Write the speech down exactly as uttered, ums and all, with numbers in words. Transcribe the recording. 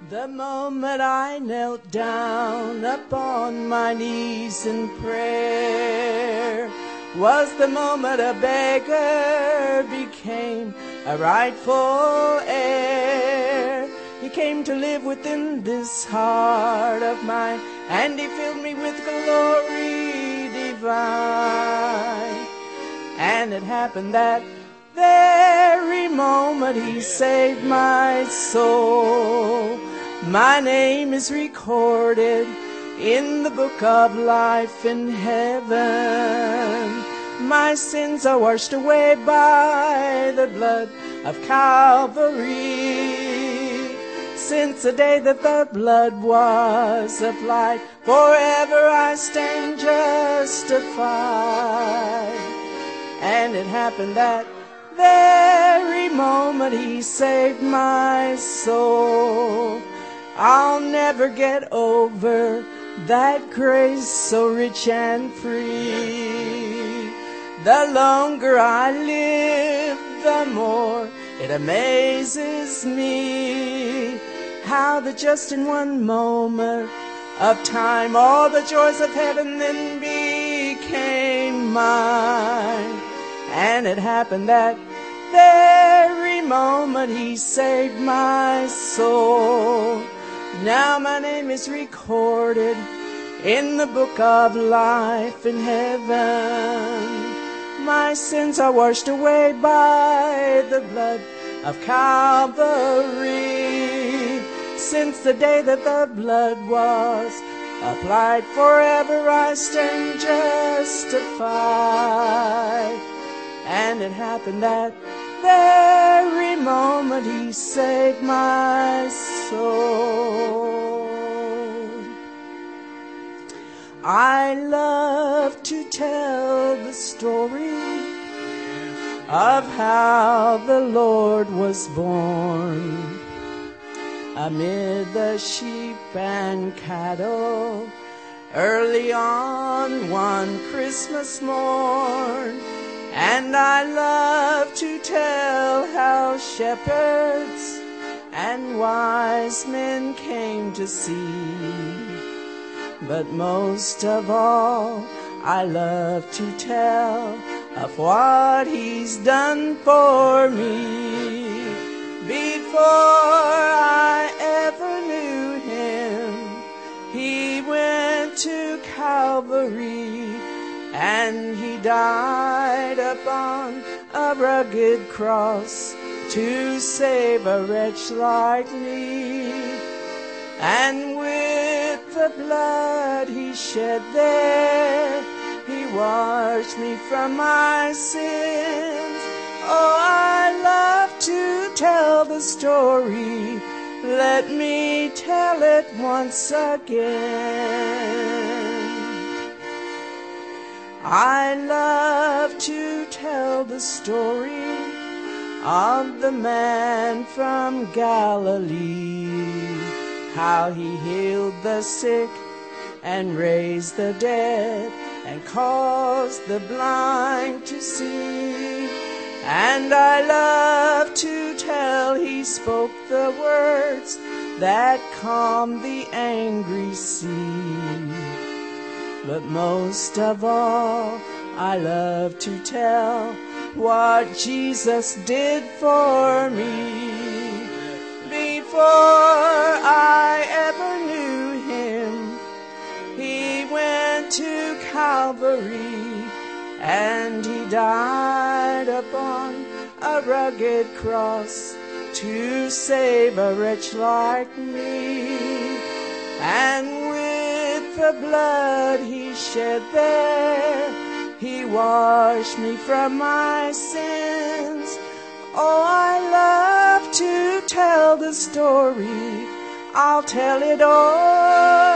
The moment I knelt down upon my knees in prayer was the moment a beggar became a rightful heir. He came to live within this heart of mine, and he filled me with glory divine. And it happened that very moment he saved my soul. My name is recorded in the book of life in heaven. My sins are washed away by the blood of Calvary. Since the day that the blood was applied, forever I stand justified. And it happened that very moment he saved my soul. I'll never get over that grace so rich and free. The longer I live, the more it amazes me how that just in one moment of time all the joys of heaven then became mine. And it happened that very moment he saved my soul. Now my name is recorded in the book of life in heaven. My sins are washed away by the blood of Calvary. Since the day that the blood was applied, forever I stand justified. And it happened that very moment he saved my soul. I love to tell the story of how the Lord was born amid the sheep and cattle early on one Christmas morn. And I love to tell how shepherds and wise men came to see. But most of all, I love to tell of what he's done for me. Before I ever knew him, he went to Calvary, and he died upon a rugged cross to save a wretch like me. And with the blood he shed there, he washed me from my sins. Oh, I love to tell the story. Let me tell it once again. I love to tell the story of the man from Galilee, how he healed the sick and raised the dead and caused the blind to see. And I love to tell he spoke the words that calmed the angry sea. But most of all, I love to tell what Jesus did for me. Before I ever knew him, he went to Calvary, and he died upon a rugged cross to save a wretch like me. And with the blood he shed there, he washed me from my sins. Oh, I love to tell the story. I'll tell it all